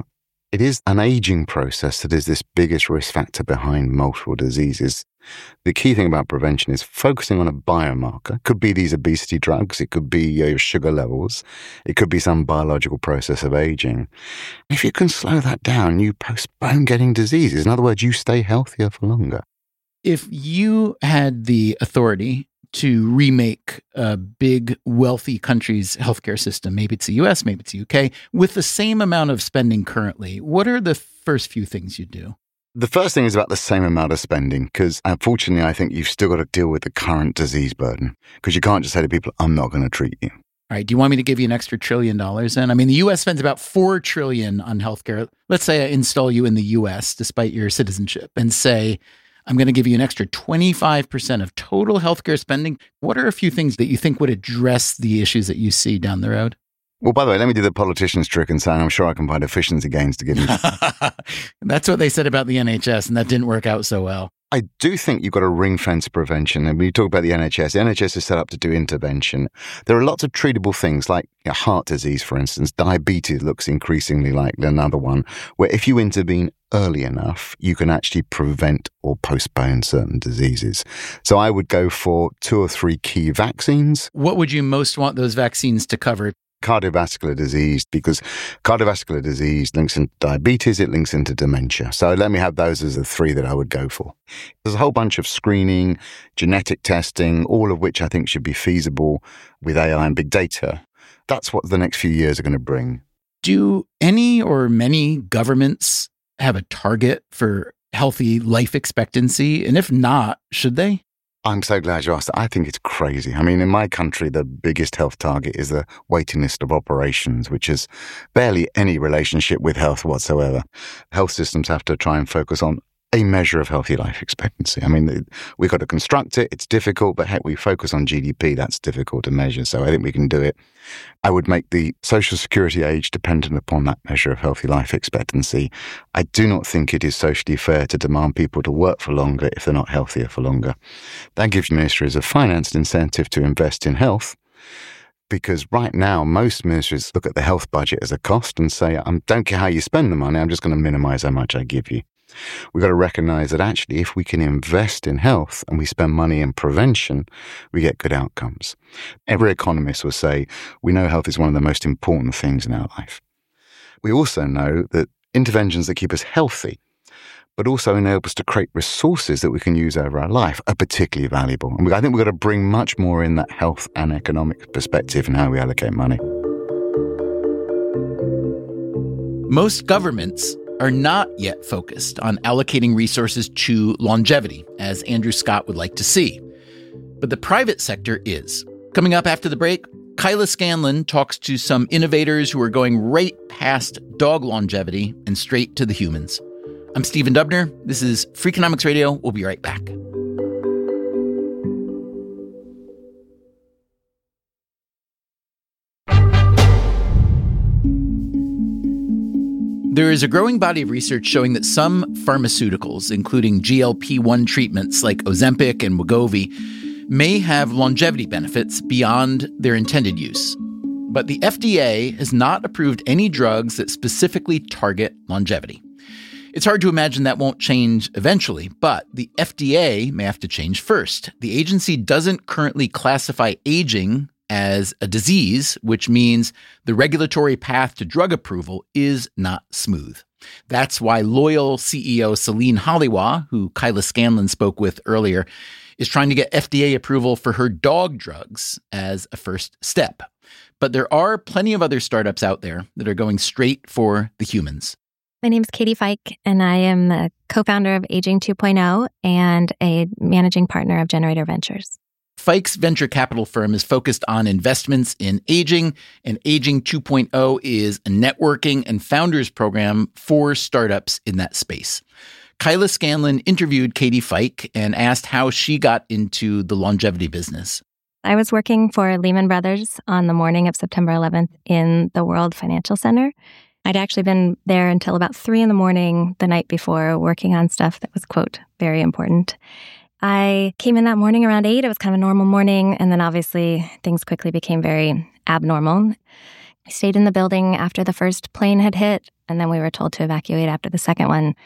It is an aging process that is this biggest risk factor behind multiple diseases. The key thing about prevention is focusing on a biomarker. It could be these obesity drugs. It could be your sugar levels. It could be some biological process of aging. If you can slow that down, you postpone getting diseases. In other words, you stay healthier for longer. If you had the authority to remake a big, wealthy country's healthcare system, maybe it's the U S, maybe it's the U K, with the same amount of spending currently, what are the first few things you do? The first thing is about the same amount of spending, because unfortunately, I think you've still got to deal with the current disease burden, because you can't just say to people, I'm not going to treat you. All right. Do you want me to give you an extra trillion dollars then? I mean, the U S spends about four trillion dollars on healthcare. Let's say I install you in the U S despite your citizenship and say, I'm going to give you an extra twenty-five percent of total healthcare spending. What are a few things that you think would address the issues that you see down the road? Well, by the way, let me do the politician's trick and say I'm sure I can find efficiency gains to give you. That's what they said about the N H S, and that didn't work out so well. I do think you've got to ring fence prevention. And when you talk about the N H S, the N H S is set up to do intervention. There are lots of treatable things like you know, heart disease, for instance. Diabetes looks increasingly like another one, where if you intervene early enough, you can actually prevent or postpone certain diseases. So I would go for two or three key vaccines. What would you most want those vaccines to cover? Cardiovascular disease, because cardiovascular disease links into diabetes, it links into dementia. So let me have those as the three that I would go for. There's a whole bunch of screening, genetic testing, all of which I think should be feasible with A I and big data. That's what the next few years are going to bring. Do any or many governments have a target for healthy life expectancy? And if not, should they? I'm so glad you asked that. I think it's crazy. I mean, in my country, the biggest health target is the waiting list of operations, which has barely any relationship with health whatsoever. Health systems have to try and focus on a measure of healthy life expectancy. I mean, we've got to construct it. It's difficult, but heck, we focus on G D P. That's difficult to measure. So I think we can do it. I would make the social security age dependent upon that measure of healthy life expectancy. I do not think it is socially fair to demand people to work for longer if they're not healthier for longer. That gives ministries of finance an incentive to invest in health. Because right now, most ministries look at the health budget as a cost and say, I don't care how you spend the money, I'm just going to minimize how much I give you. We've got to recognize that actually, if we can invest in health and we spend money in prevention, we get good outcomes. Every economist will say, we know health is one of the most important things in our life. We also know that interventions that keep us healthy, but also enable us to create resources that we can use over our life, are particularly valuable. And I think we've got to bring much more in that health and economic perspective in how we allocate money. Most governments are not yet focused on allocating resources to longevity, as Andrew Scott would like to see. But the private sector is. Coming up after the break, Kyla Scanlon talks to some innovators who are going right past dog longevity and straight to the humans. I'm Stephen Dubner. This is Freakonomics Radio. We'll be right back. There is a growing body of research showing that some pharmaceuticals, including G L P one treatments like Ozempic and Wegovy, may have longevity benefits beyond their intended use. But the F D A has not approved any drugs that specifically target longevity. It's hard to imagine that won't change eventually, but the F D A may have to change first. The agency doesn't currently classify aging as a disease, which means the regulatory path to drug approval is not smooth. That's why Loyal C E O Celine Holliwa, who Kyla Scanlon spoke with earlier, is trying to get F D A approval for her dog drugs as a first step. But there are plenty of other startups out there that are going straight for the humans. My name is Katie Fike, and I am the co-founder of Aging two point oh and a managing partner of Generator Ventures. Fike's venture capital firm is focused on investments in aging, and Aging two point oh is a networking and founders program for startups in that space. Kyla Scanlon interviewed Katie Fike and asked how she got into the longevity business. I was working for Lehman Brothers on the morning of September eleventh in the World Financial Center. I'd actually been there until about three in the morning the night before, working on stuff that was, quote, very important. I came in that morning around eight. It was kind of a normal morning. And then obviously things quickly became very abnormal. I stayed in the building after the first plane had hit. and then we were told to evacuate after the second one.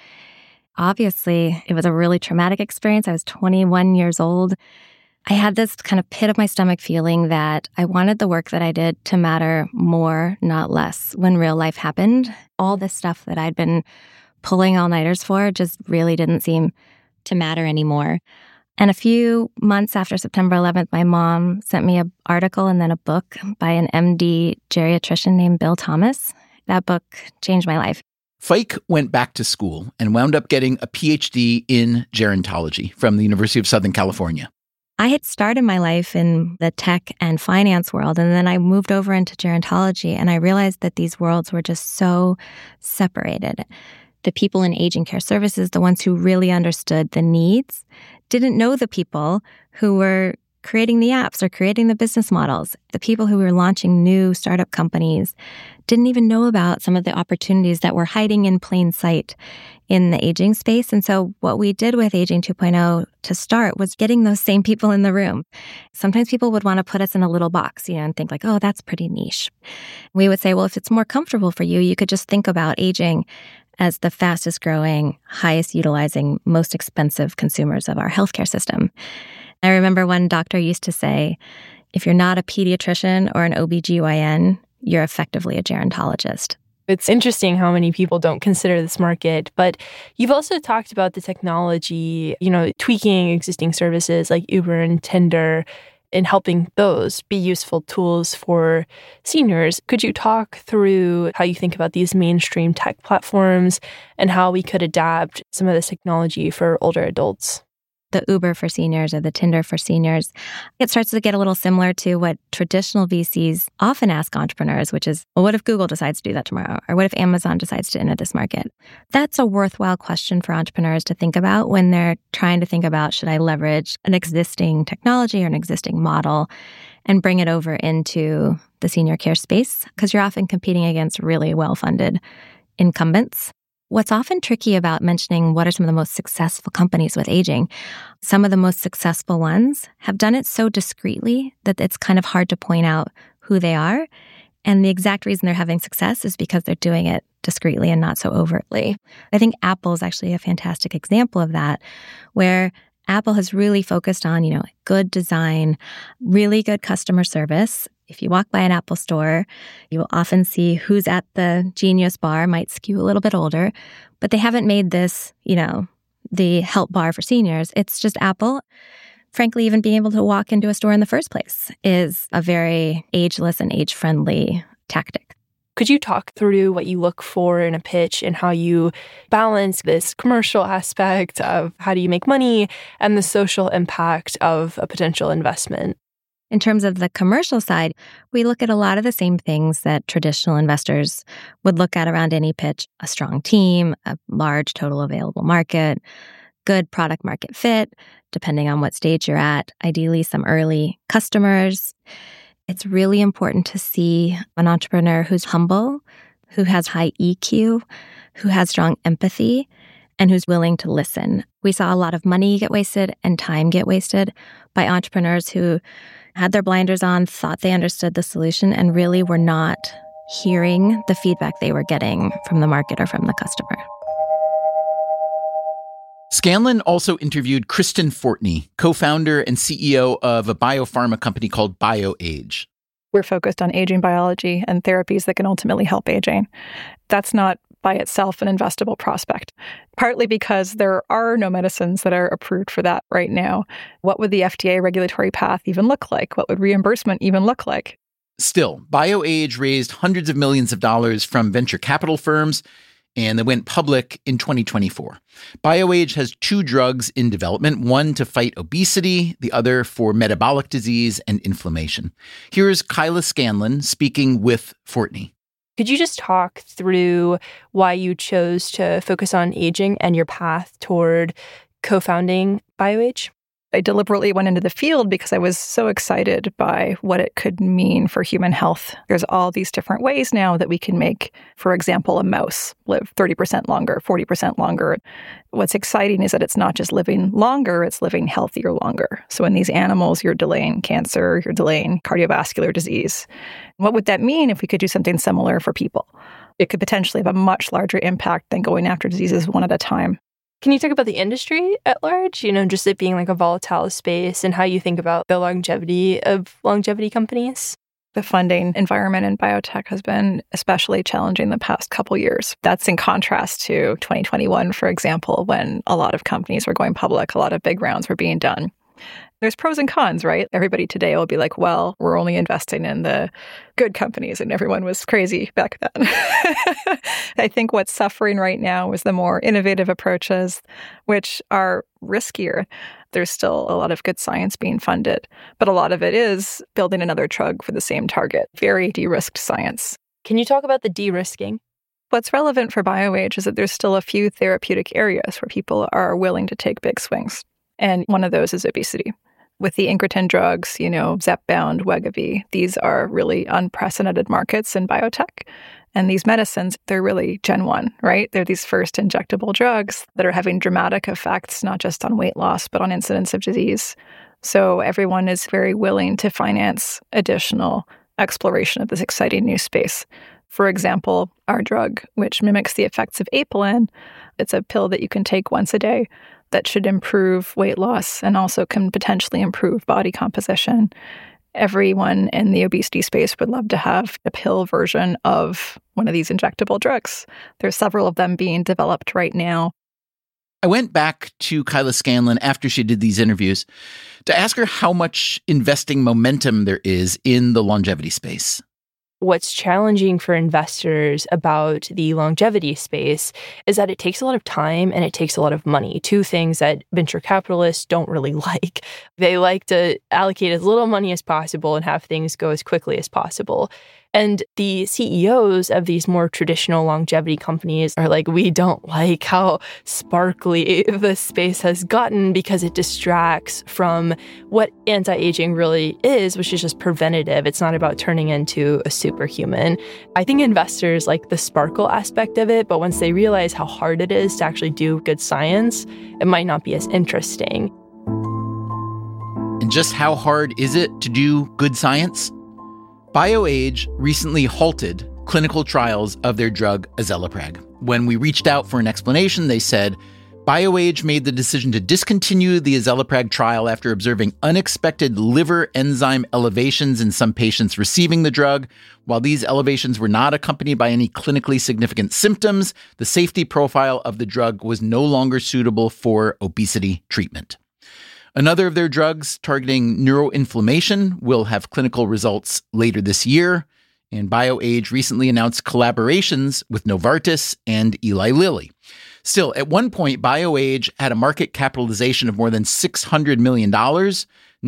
Obviously, it was a really traumatic experience. I was twenty-one years old. I had this kind of pit of my stomach feeling that I wanted the work that I did to matter more, not less, when real life happened. All this stuff that I'd been pulling all-nighters for just really didn't seem to matter anymore. And a few months after September eleventh, my mom sent me an article and then a book by an M D geriatrician named Bill Thomas. That book changed my life. Fike went back to school and wound up getting a P H D in gerontology from the University of Southern California. I had started my life in the tech and finance world, and then I moved over into gerontology, and I realized that these worlds were just so separated. The people in aging care services, the ones who really understood the needs, didn't know the people who were creating the apps or creating the business models. The people who were launching new startup companies didn't even know about some of the opportunities that were hiding in plain sight in the aging space. And so what we did with Aging two point oh to start was getting those same people in the room. Sometimes people would want to put us in a little box, you know, and think like, oh, that's pretty niche. We would say, well, if it's more comfortable for you, you could just think about aging as the fastest growing, highest utilizing, most expensive consumers of our healthcare system. I remember one doctor used to say, if you're not a pediatrician or an O B G Y N, you're effectively a gerontologist. It's interesting how many people don't consider this market, but you've also talked about the technology, you know, tweaking existing services like Uber and Tinder and helping those be useful tools for seniors. Could you talk through how you think about these mainstream tech platforms and how we could adapt some of this technology for older adults? The Uber for seniors or the Tinder for seniors, it starts to get a little similar to what traditional V Cs often ask entrepreneurs, which is, well, what if Google decides to do that tomorrow? Or what if Amazon decides to enter this market? That's a worthwhile question for entrepreneurs to think about when they're trying to think about, should I leverage an existing technology or an existing model and bring it over into the senior care space? Because you're often competing against really well-funded incumbents. What's often tricky about mentioning what are some of the most successful companies with aging, some of the most successful ones have done it so discreetly that it's kind of hard to point out who they are. And the exact reason they're having success is because they're doing it discreetly and not so overtly. I think Apple is actually a fantastic example of that, where Apple has really focused on, you know, good design, really good customer service. If you walk by an Apple store, you will often see who's at the Genius bar, might skew a little bit older, but they haven't made this, you know, the help bar for seniors. It's just Apple. Frankly, even being able to walk into a store in the first place is a very ageless and age-friendly tactic. Could you talk through what you look for in a pitch and how you balance this commercial aspect of how do you make money and the social impact of a potential investment? In terms of the commercial side, we look at a lot of the same things that traditional investors would look at around any pitch: a strong team, a large total available market, good product market fit, depending on what stage you're at, ideally some early customers. It's really important to see an entrepreneur who's humble, who has high E Q, who has strong empathy, and who's willing to listen. We saw a lot of money get wasted and time get wasted by entrepreneurs who had their blinders on, thought they understood the solution, and really were not hearing the feedback they were getting from the market or from the customer. Scanlon also interviewed Kristen Fortney, co-founder and C E O of a biopharma company called BioAge. We're focused on aging biology and therapies that can ultimately help aging. That's not by itself an investable prospect, partly because there are no medicines that are approved for that right now. What would the F D A regulatory path even look like? What would reimbursement even look like? Still, BioAge raised hundreds of millions of dollars from venture capital firms, and they went public in twenty twenty-four. BioAge has two drugs in development, one to fight obesity, the other for metabolic disease and inflammation. Here's Kyla Scanlon speaking with Fortney. Could you just talk through why you chose to focus on aging and your path toward co-founding BioAge? I deliberately went into the field because I was so excited by what it could mean for human health. There's all these different ways now that we can make, for example, a mouse live thirty percent longer, forty percent longer. What's exciting is that it's not just living longer, it's living healthier longer. So in these animals, you're delaying cancer, you're delaying cardiovascular disease. What would that mean if we could do something similar for people? it could potentially have a much larger impact than going after diseases one at a time. Can you talk about the industry at large, you know, just it being like a volatile space and how you think about the longevity of longevity companies? The funding environment in biotech has been especially challenging the past couple years. That's in contrast to twenty twenty-one, for example, when a lot of companies were going public, a lot of big rounds were being done. There's pros and cons, right? Everybody today will be like, well, we're only investing in the good companies, and everyone was crazy back then. I think what's suffering right now is the more innovative approaches, which are riskier. There's still a lot of good science being funded, but a lot of it is building another drug for the same target. Very de-risked science. Can you talk about the de-risking? What's relevant for BioAge is that there's still a few therapeutic areas where people are willing to take big swings. And one of those is obesity. With the incretin drugs, you know, Zepbound, Wegovy, these are really unprecedented markets in biotech. And these medicines, they're really Gen one, right? They're these first injectable drugs that are having dramatic effects, not just on weight loss, but on incidence of disease. So everyone is very willing to finance additional exploration of this exciting new space. For example, our drug, which mimics the effects of apelin, it's a pill that you can take once a day that should improve weight loss and also can potentially improve body composition. Everyone in the obesity space would love to have a pill version of one of these injectable drugs. There's several of them being developed right now. I went back to Kyla Scanlon after she did these interviews to ask her how much investing momentum there is in the longevity space. What's challenging for investors about the longevity space is that it takes a lot of time and it takes a lot of money, two things that venture capitalists don't really like. They like to allocate as little money as possible and have things go as quickly as possible. And the C E Os of these more traditional longevity companies are like, we don't like how sparkly the space has gotten because it distracts from what anti-aging really is, which is just preventative. It's not about turning into a superhuman. I think investors like the sparkle aspect of it, but once they realize how hard it is to actually do good science, it might not be as interesting. And just how hard is it to do good science? BioAge recently halted clinical trials of their drug azelaprag. When we reached out for an explanation, they said, BioAge made the decision to discontinue the azelaprag trial after observing unexpected liver enzyme elevations in some patients receiving the drug. While these elevations were not accompanied by any clinically significant symptoms, the safety profile of the drug was no longer suitable for obesity treatment. Another of their drugs targeting neuroinflammation will have clinical results later this year, and BioAge recently announced collaborations with Novartis and Eli Lilly. Still, at one point, BioAge had a market capitalization of more than six hundred million dollars.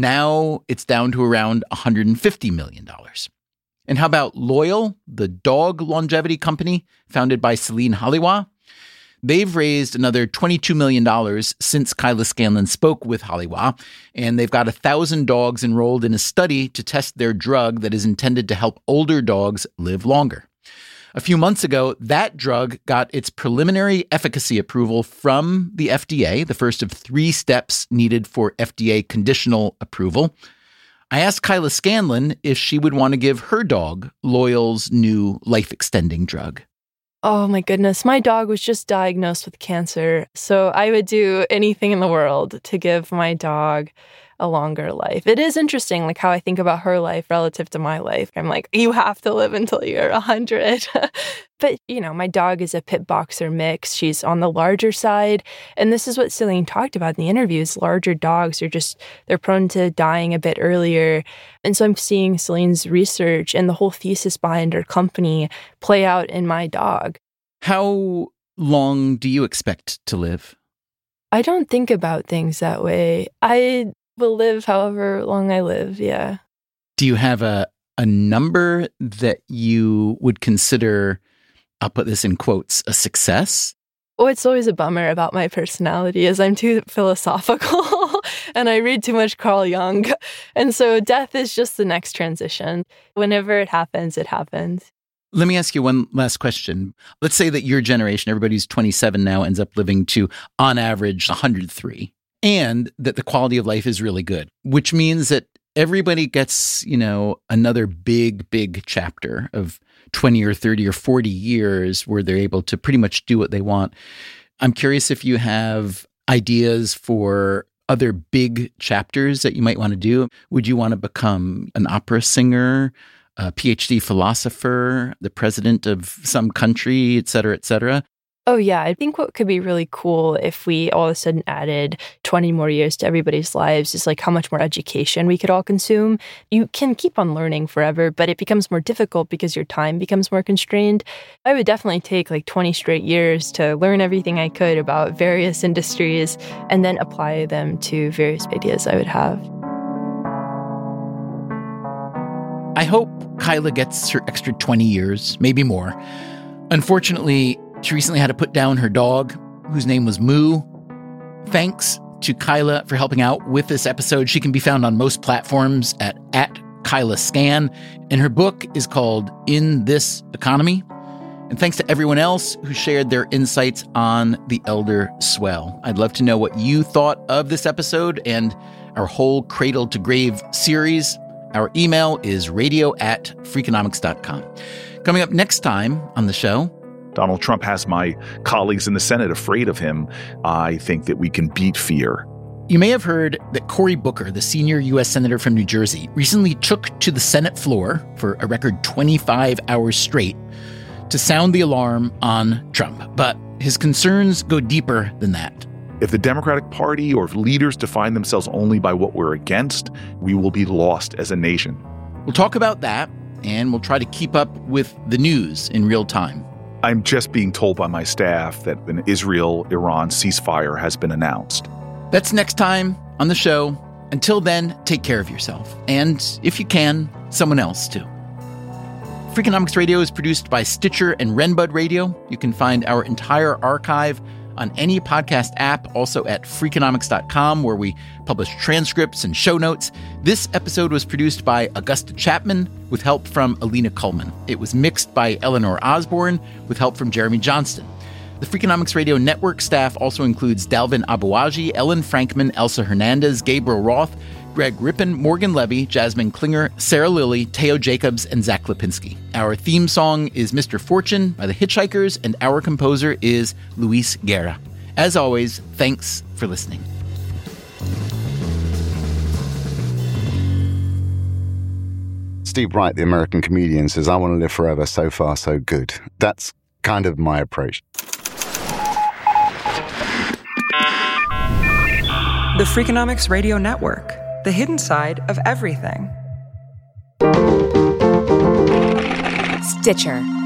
Now it's down to around one hundred fifty million dollars. And how about Loyal, the dog longevity company founded by Celine Haliwa? They've raised another twenty-two million dollars since Kyla Scanlon spoke with Haliwa, and they've got one thousand dogs enrolled in a study to test their drug that is intended to help older dogs live longer. A few months ago, that drug got its preliminary efficacy approval from the F D A, the first of three steps needed for F D A conditional approval. I asked Kyla Scanlon if she would want to give her dog Loyal's new life-extending drug. Oh my goodness, my dog was just diagnosed with cancer, so I would do anything in the world to give my dog a longer life. It is interesting, like how I think about her life relative to my life. I'm like, you have to live until you're one hundred. But, you know, my dog is a pit boxer mix. She's on the larger side. And this is what Celine talked about in the interviews. Larger dogs are just, they're prone to dying a bit earlier. And so I'm seeing Celine's research and the whole thesis behind her company play out in my dog. How long do you expect to live? I don't think about things that way. I will live however long I live, yeah. Do you have a, a number that you would consider, I'll put this in quotes, a success? Oh, it's always a bummer about my personality is I'm too philosophical and I read too much Carl Jung. And so death is just the next transition. Whenever it happens, it happens. Let me ask you one last question. Let's say that your generation, everybody who's twenty-seven now, ends up living to, on average, one hundred three, and that the quality of life is really good, which means that everybody gets, you know, another big, big chapter of twenty or thirty or forty years where they're able to pretty much do what they want. I'm curious if you have ideas for other big chapters that you might want to do. Would you want to become an opera singer, a PhD philosopher, the president of some country, et cetera, et cetera? Oh, yeah. I think what could be really cool if we all of a sudden added twenty more years to everybody's lives is like how much more education we could all consume. You can keep on learning forever, but it becomes more difficult because your time becomes more constrained. I would definitely take like twenty straight years to learn everything I could about various industries and then apply them to various ideas I would have. I hope Kyla gets her extra twenty years, maybe more. Unfortunately, she recently had to put down her dog, whose name was Moo. Thanks to Kyla for helping out with this episode. She can be found on most platforms at, at Kyla Scan, and her book is called In This Economy. And thanks to everyone else who shared their insights on The Elder Swell. I'd love to know what you thought of this episode and our whole Cradle to Grave series. Our email is radio at freakonomics dot com. Coming up next time on the show, Donald Trump has my colleagues in the Senate afraid of him. I think that we can beat fear. You may have heard that Cory Booker, the senior U S senator from New Jersey, recently took to the Senate floor for a record twenty-five hours straight to sound the alarm on Trump. But his concerns go deeper than that. If the Democratic Party or if leaders define themselves only by what we're against, we will be lost as a nation. We'll talk about that, and we'll try to keep up with the news in real time. I'm just being told by my staff that an Israel-Iran ceasefire has been announced. That's next time on the show. Until then, take care of yourself. And if you can, someone else too. Freakonomics Radio is produced by Stitcher and Renbud Radio. You can find our entire archive on any podcast app, also at freakonomics dot com, where we publish transcripts and show notes. This episode was produced by Augusta Chapman with help from Alina Kullman. It was mixed by Eleanor Osborne with help from Jeremy Johnston. The Freakonomics Radio Network staff also includes Dalvin Abuaji, Ellen Frankman, Elsa Hernandez, Gabriel Roth, Greg Rippin, Morgan Levy, Jasmine Klinger, Sarah Lilly, Teo Jacobs, and Zach Lipinski. Our theme song is Mister Fortune by the Hitchhikers, and our composer is Luis Guerra. As always, thanks for listening. Steve Wright, the American comedian, says, I want to live forever, so far, so good. That's kind of my approach. The Freakonomics Radio Network. The hidden side of everything. Stitcher.